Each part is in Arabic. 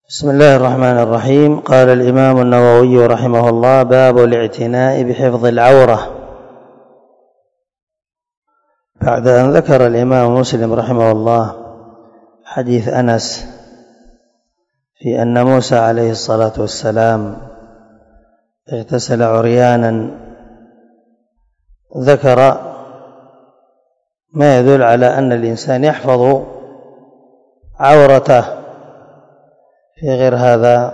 بسم الله الرحمن الرحيم. قال الإمام النووي رحمه الله: باب الاعتناء بحفظ العورة. بعد أن ذكر الإمام مسلم رحمه الله حديث أنس في أن موسى عليه الصلاة والسلام اغتسل عريانا، ذكر ما يدل على أن الإنسان يحفظ عورته في غير هذا،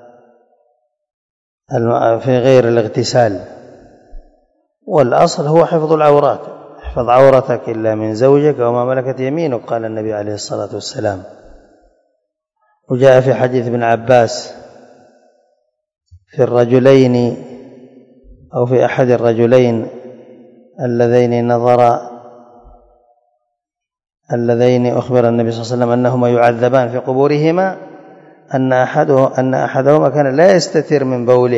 في غير الاغتسال، والأصل هو حفظ العورات. احفظ عورتك إلا من زوجك وما ملكت يمينك، قال النبي عليه الصلاة والسلام. وجاء في حديث ابن عباس في الرجلين أو في أحد الرجلين اللذين أخبر النبي صلى الله عليه وسلم أنهما يعذبان في قبورهما، أن أحدهما كان لا يستتر من بوله،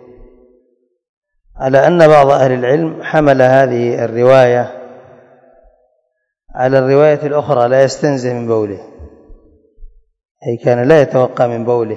على أن بعض أهل العلم حمل هذه الرواية على الرواية الأخرى: لا يستنزه من بوله، أي كان لا يتوقع من بوله.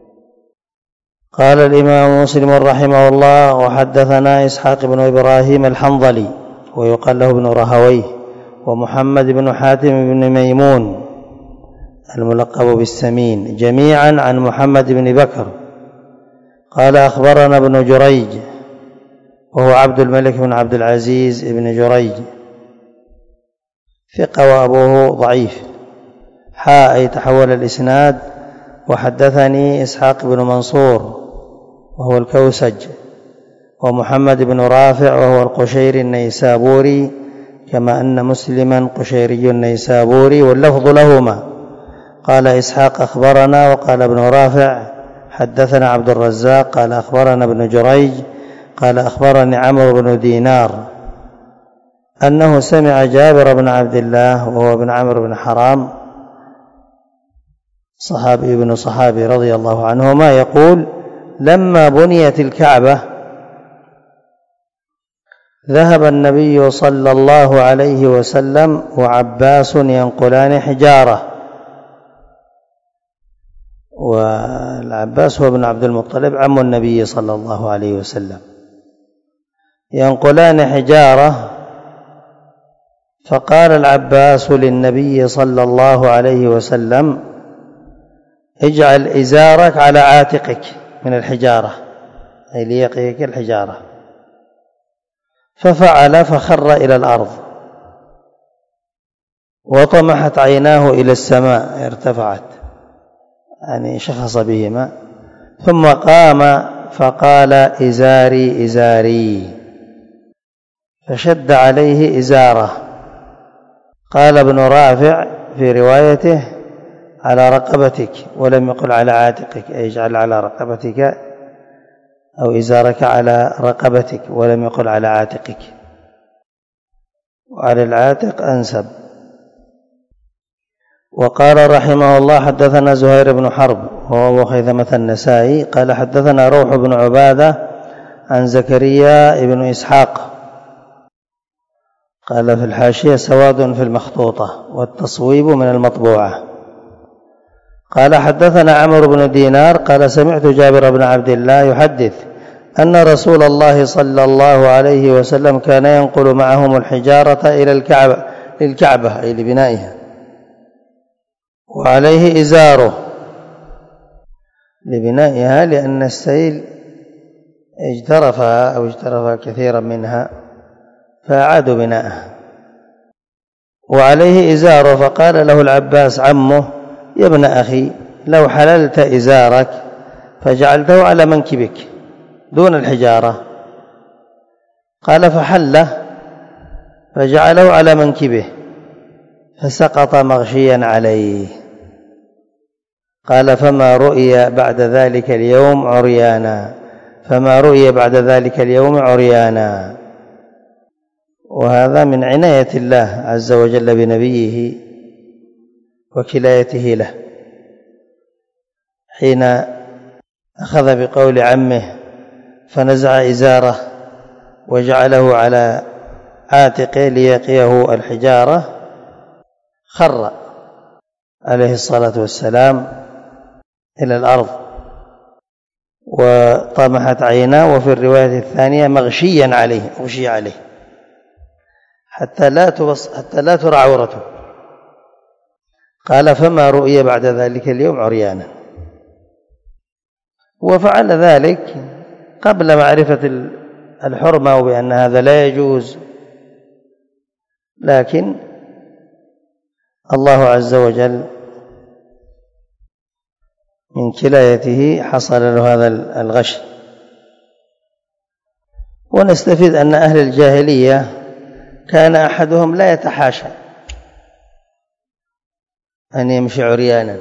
قال الإمام مسلم رحمه الله: وحدثنا إسحاق بن إبراهيم الحنظلي ويقال له ابن رهويه، ومحمد بن حاتم بن ميمون الملقب بالسمين، جميعا عن محمد بن بكر قال: أخبرنا ابن جريج وهو عبد الملك بن عبد العزيز بن جريج، ثقة وأبوه ضعيف. أي تحول الإسناد: وحدثني إسحاق بن منصور وهو الكوسج، ومحمد بن رافع وهو القشيري النيسابوري، كما أن مسلما قشيري النيسابوري، واللفظ لهما. قال إسحاق: أخبرنا، وقال ابن رافع: حدثنا عبد الرزاق، قال: أخبرنا ابن جريج، قال: أخبرني عمرو بن دينار أنه سمع جابر بن عبد الله وهو ابن عمرو بن حرام صحابي ابن صحابي رضي الله عنهما يقول: لما بنيت الكعبة ذهب النبي صلى الله عليه وسلم وعباس ينقلان حجارة، والعباس هو ابن عبد المطلب عم النبي صلى الله عليه وسلم، ينقلان حجارة، فقال العباس للنبي صلى الله عليه وسلم: اجعل إزارك على عاتقك من الحجارة، أي ليقيك الحجارة. ففعل، فخر إلى الأرض، وطمحت عيناه إلى السماء، ارتفعت، يعني شخص بهما، ثم قام فقال: إزاري إزاري، فشد عليه إزاره. قال ابن رافع في روايته: على رقبتك، ولم يقل على عاتقك، أي اجعل على رقبتك أو إزارك على رقبتك، ولم يقل على عاتقك، وعلى العاتق أنسب. وقال رحمه الله: حدثنا زهير بن حرب وهو أبو خيثمة النسائي قال: حدثنا روح بن عبادة عن زكريا بن إسحاق، قال في الحاشية: سواد في المخطوطة، والتصويب من المطبوعة. قال: حدثنا عمرو بن دينار قال: سمعت جابر بن عبد الله يحدث أن رسول الله صلى الله عليه وسلم كان ينقل معهم الحجارة إلى للكعبة، أي لبنائها، وعليه إزاره لبنائها، لأن السيل اجترفها أو اجترف كثيرا منها فأعادوا بناءها، وعليه إزاره. فقال له العباس عمه: يا ابن أخي، لو حللت إزارك فجعلته على منكبك دون الحجارة. قال: فحله فجعله على منكبه، فسقط مغشيا عليه. قال: فما رؤي بعد ذلك اليوم عريانا. وهذا من عناية الله عز وجل بنبيه وكلايته له، حين أخذ بقول عمه فنزع إزاره وجعله على عاتقه ليقيه الحجارة، خر عليه الصلاة والسلام إلى الأرض وطمحت عيناه، وفي الرواية الثانية مغشي عليه حتى لا ترى عورته. قال فما رؤي بعد ذلك اليوم عريانا. وفعل ذلك قبل معرفة الحرمة وبأن هذا لا يجوز، لكن الله عز وجل من كلايته حصل له هذا الغش. ونستفيد أن أهل الجاهلية كان أحدهم لا يتحاشى أن يمشي عريانا.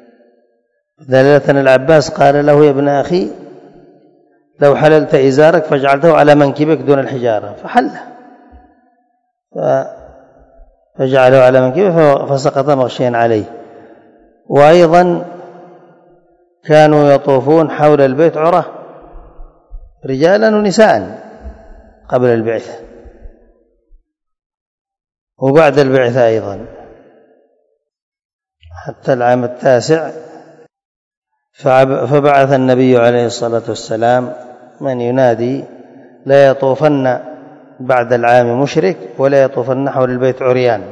دلالة العباس قال له يا ابن أخي لو حللت إزارك فجعلته على منكبك دون الحجارة، فحله فجعله على منكبه فسقط مغشيا عليه. وأيضا كانوا يطوفون حول البيت عرة رجالا ونساء قبل البعثة وبعد البعثة أيضا، حتى العام 9 فبعث النبي عليه الصلاة والسلام من ينادي لا يطوفن بعد العام مشرك ولا يطوفن حول البيت عريان.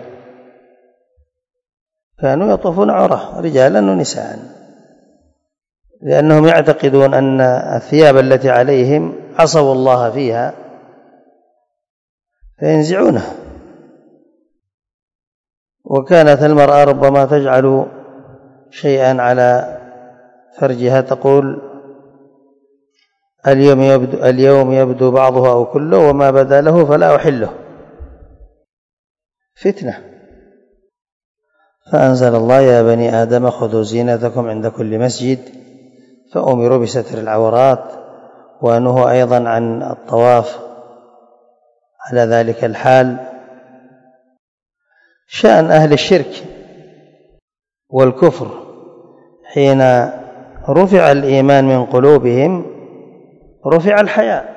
كانوا يطوفون عرة رجالا ونساء، لأنهم يعتقدون أن الثياب التي عليهم عصوا الله فيها فينزعونها. وكانت المرأة ربما تجعل شيئا على فرجها تقول اليوم يبدو بعضه أو كله وما بدا له فلا أحله، فتنة. فأنزل الله يا بني آدم خذوا زينتكم عند كل مسجد، فأمروا بستر العورات، ونهوا أيضا عن الطواف على ذلك الحال. شأن أهل الشرك والكفر حين رفع الإيمان من قلوبهم رفع الحياء،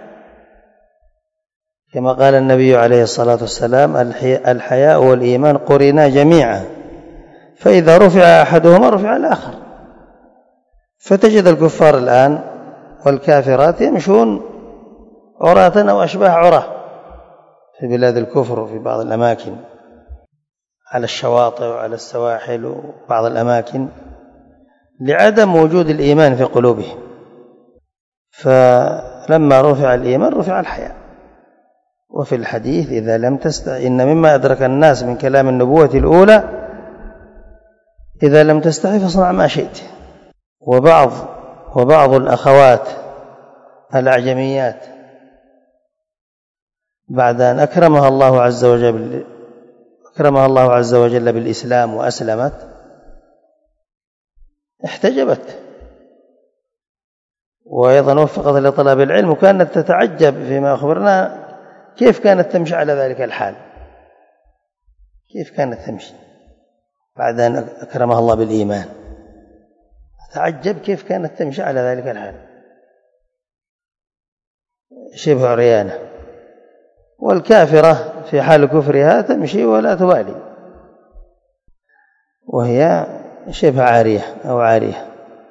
كما قال النبي عليه الصلاة والسلام الحياء والإيمان قرنا جميعا، فإذا رفع أحدهما رفع الآخر. فتجد الكفار الآن والكافرات يمشون عراة أو أشباه عرة في بلاد الكفر وفي بعض الأماكن على الشواطئ وعلى السواحل وبعض الأماكن لعدم وجود الإيمان في قلوبهم. فلما رفع الإيمان رفع الحياء. وفي الحديث إذا لم تستحي، إن مما أدرك الناس من كلام النبوة الأولى إذا لم تستحي فاصنع ما شئت. وبعض الأخوات الأعجميات بعد أن أكرمها الله عز وجل بالإسلام وأسلمت احتجبت، وأيضا وفقت لطلب العلم، وكانت تتعجب فيما أخبرنا كيف كانت تمشي على ذلك الحال، كيف كانت تمشي بعد أن أكرمها الله بالإيمان. تعجب كيف كانت تمشي على ذلك الحال شبه عريانة. والكافرة في حال كفرها تمشي ولا تبالي وهي شبه عارية أو عارية،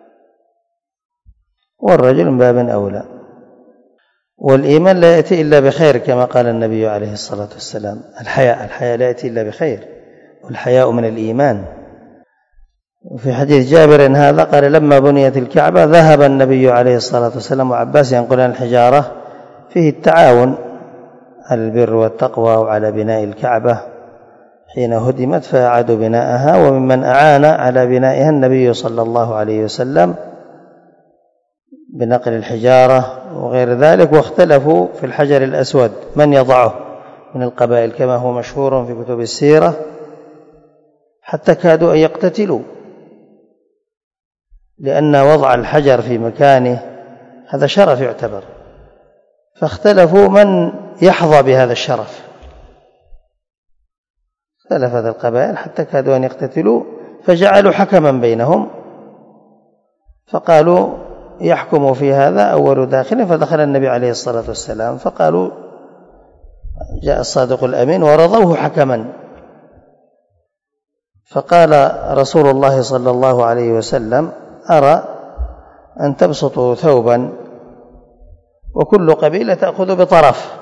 والرجل من باب أولى. والإيمان لا يأتي إلا بخير كما قال النبي عليه الصلاة والسلام الحياء لا يأتي إلا بخير، والحياء من الإيمان. وفي حديث جابر هذا قال لما بنيت الكعبة ذهب النبي عليه الصلاة والسلام وعباس ينقلان الحجارة، فيه التعاون على البر والتقوى وعلى بناء الكعبة حين هدمت فأعادوا بناءها. وممن أعان على بنائها النبي صلى الله عليه وسلم بنقل الحجارة وغير ذلك. واختلفوا في الحجر الأسود من يضعه من القبائل كما هو مشهور في كتب السيرة، حتى كادوا أن يقتتلوا، لأن وضع الحجر في مكانه هذا شرف يعتبر، فاختلفوا من يحظى بهذا الشرف. اختلفت القبائل حتى كادوا أن يقتتلوا، فجعلوا حكما بينهم فقالوا يحكم في هذا أول داخل. فدخل النبي عليه الصلاة والسلام فقالوا جاء الصادق الأمين ورضوه حكما. فقال رسول الله صلى الله عليه وسلم أرى أن تبسطوا ثوبا وكل قبيلة تأخذ بطرف،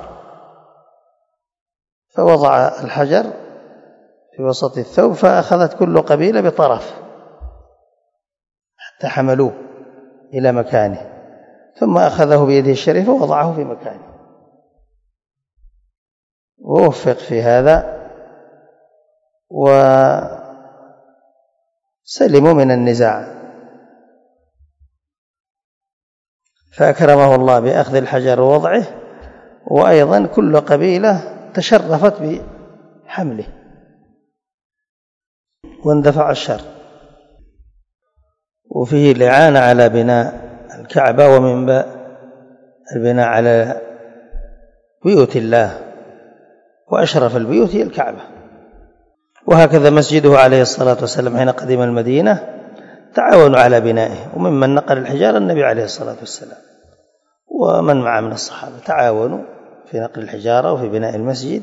فوضع الحجر في وسط الثوب فأخذت كل قبيلة بطرف حتى حملوه إلى مكانه، ثم أخذه بيده الشريفة ووضعه في مكانه، ووفق في هذا وسلموا من النزاع. فأكرمه الله بأخذ الحجر ووضعه، وأيضا كل قبيلة تشرفت بحمله واندفع الشر. وفيه الإعانة على بناء الكعبة ومن البناء على بيوت الله، وأشرف البيوت هي الكعبة. وهكذا مسجده عليه الصلاة والسلام حين قدم المدينة تعاونوا على بنائه، وممن نقل الحجارة النبي عليه الصلاة والسلام ومن معه من الصحابة تعاونوا في نقل الحجارة وفي بناء المسجد.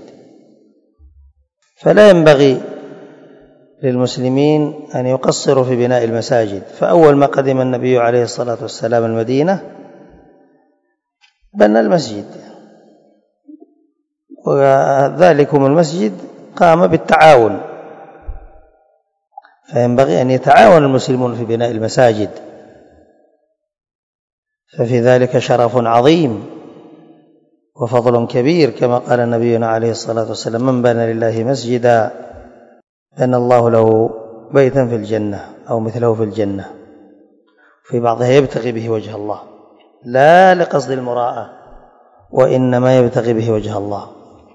فلا ينبغي للمسلمين أن يقصروا في بناء المساجد. فأول ما قدم النبي عليه الصلاة والسلام المدينة بنى المسجد، وذلكم المسجد قام بالتعاون، فينبغي أن يتعاون المسلمون في بناء المساجد، ففي ذلك شرف عظيم وفضل كبير، كما قال نبينا عليه الصلاة والسلام: من بنى لله مسجدا بنى الله له بيتا في الجنة أو مثله في الجنة. في بعضها يبتغي به وجه الله لا لقصد المراءة، وإنما يبتغي به وجه الله.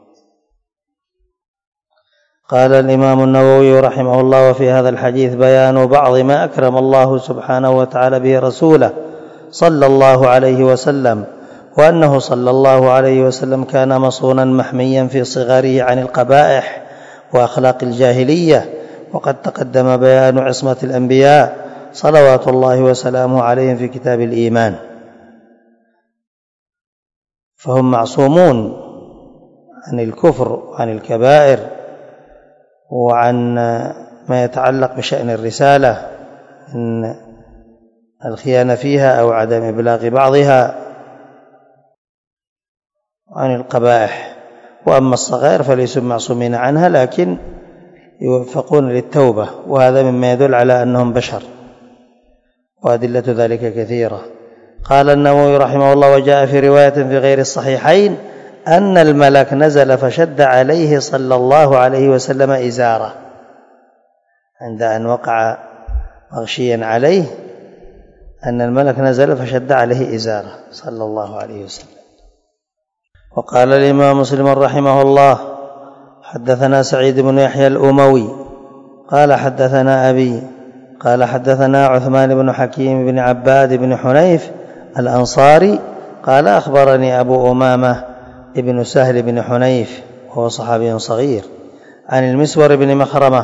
قال الإمام النووي رحمه الله: وفي هذا الحديث بيان بعض ما أكرم الله سبحانه وتعالى به رسوله صلى الله عليه وسلم، وأنه صلى الله عليه وسلم كان مصونا محميا في صغره عن القبائح وأخلاق الجاهلية، وقد تقدم بيان عصمة الأنبياء صلوات الله وسلامه عليهم في كتاب الإيمان، فهم معصومون عن الكفر وعن الكبائر وعن ما يتعلق بشأن الرسالة من الخيانة فيها أو عدم إبلاغ بعضها، عن القبائح. وأما الصغائر فليسوا معصومين عنها، لكن يوفقون للتوبة، وهذا مما يدل على أنهم بشر، وأدلة ذلك كثيرة. قال النووي رحمه الله: وجاء في رواية في غير الصحيحين أن الملك نزل فشد عليه صلى الله عليه وسلم إزاره، عند أن وقع مغشيا عليه أن الملك نزل فشد عليه إزاره صلى الله عليه وسلم. وقال الإمام مسلم رحمه الله: حدثنا سعيد بن يحيى الأموي قال حدثنا أبي قال حدثنا عثمان بن حكيم بن عباد بن حنيف الأنصاري قال أخبرني أبو أمامة ابن سهل بن حنيف وهو صحابي صغير عن المسور بن مخرمة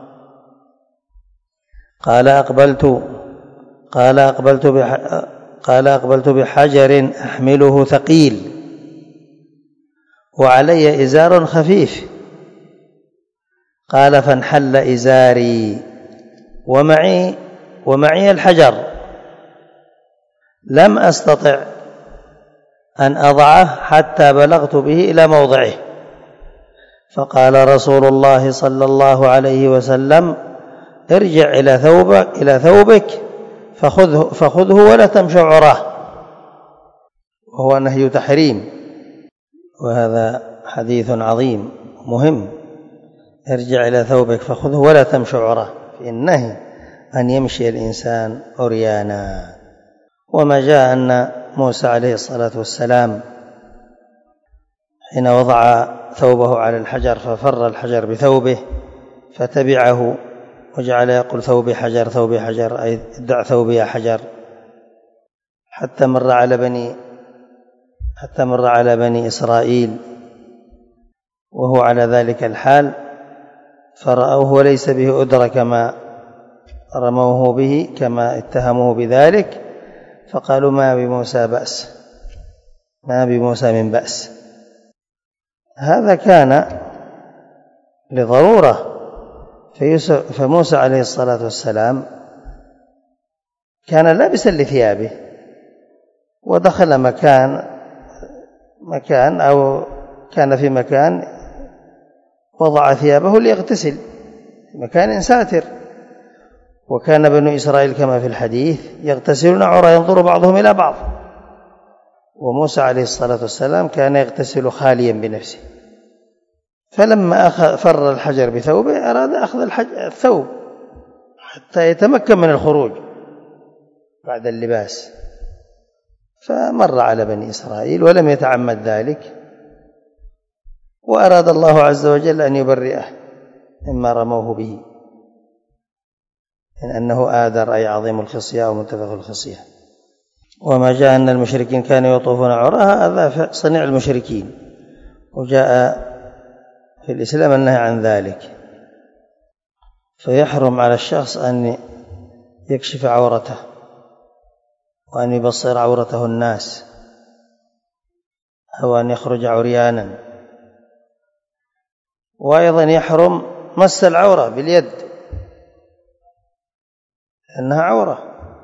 قال أقبلت بحجر أحمله ثقيل وعلي إزار خفيف، قال فانحل إزاري ومعي الحجر، لم أستطع أن أضعه حتى بلغت به إلى موضعه، فقال رسول الله صلى الله عليه وسلم: ارجع إلى ثوبك فخذه ولا تمشي عراه، وهو نهي تحريم، وهذا حديث عظيم مهم. ارجع إلى ثوبك فخذه ولا تمشي عراه، في النهي أن يمشي الإنسان عريانا. وما جاء أن موسى عليه الصلاة والسلام حين وضع ثوبه على الحجر ففر الحجر بثوبه فتبعه وجعل يقول: ثوبي حجر ثوبي حجر، أي ادع ثوبي يا حجر، حتى مر على بني إسرائيل وهو على ذلك الحال، فرأوه وليس به أدرى كما رموه به، كما اتهموه بذلك، فقالوا: ما بموسى من بأس. هذا كان لضرورة. فموسى عليه الصلاة والسلام كان لابسا لثيابه، ودخل مكان أو كان في مكان وضع ثيابه ليغتسل في مكان ساتر. وكان بنو إسرائيل كما في الحديث يغتسلون عرى ينظر بعضهم إلى بعض، وموسى عليه الصلاة والسلام كان يغتسل خاليا بنفسه، فلما فر الحجر بثوبه أراد أخذ الثوب حتى يتمكن من الخروج بعد اللباس، فمر على بني إسرائيل ولم يتعمد ذلك، وأراد الله عز وجل أن يبرئه مما رموه به من أنه آذر أي عظيم الخصية أو منتفخ الخصية. وما جاء أن المشركين كانوا يطوفون عرى هذا صنيع المشركين، وجاء في الإسلام النهي عن ذلك، فيحرم على الشخص أن يكشف عورته وأن يبصر عورته الناس أو أن يخرج عريانا. وأيضا يحرم مس العورة باليد لأنها عورة.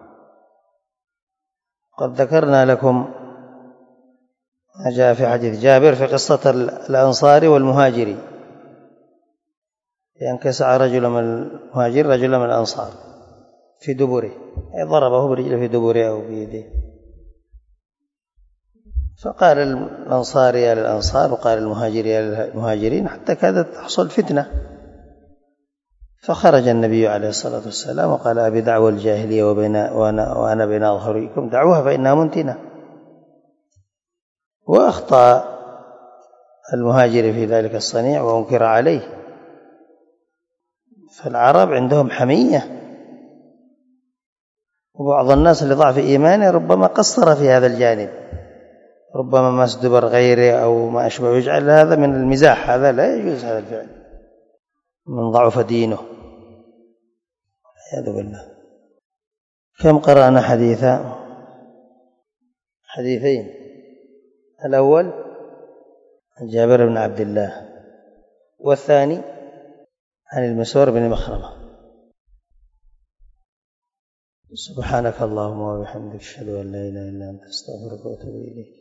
قد ذكرنا لكم ما جاء في حديث جابر في قصة الأنصاري والمهاجري، ينكسع رجل من المهاجر رجل من الأنصار في دبره، ضربه برجله في دبره أو بيده، فقال الأنصاري يا للأنصار وقال المهاجري يا للمهاجرين حتى كادت تحصل فتنة. فخرج النبي عليه الصلاة والسلام وقال أبي دعوى الجاهلية وأنا بين أظهركم دعوها فإنها منتنة. وأخطأ المهاجر في ذلك الصنيع وأنكر عليه، فالعرب عندهم حمية، وبعض الناس لضعف إيمانه ربما قصر في هذا الجانب، ربما مس دبر غيره أو ما أشبه، يجعل هذا من المزاح، هذا لا يجوز هذا الفعل من ضعف دينه والعياذ بالله. كم قرأنا حديثين، الأول عن جابر بن عبد الله، والثاني عن المسور بن مخرمة. سبحانك اللهم وبحمدك أشهد أن لا إله إلا أنت أستغفرك وأتوب إليك.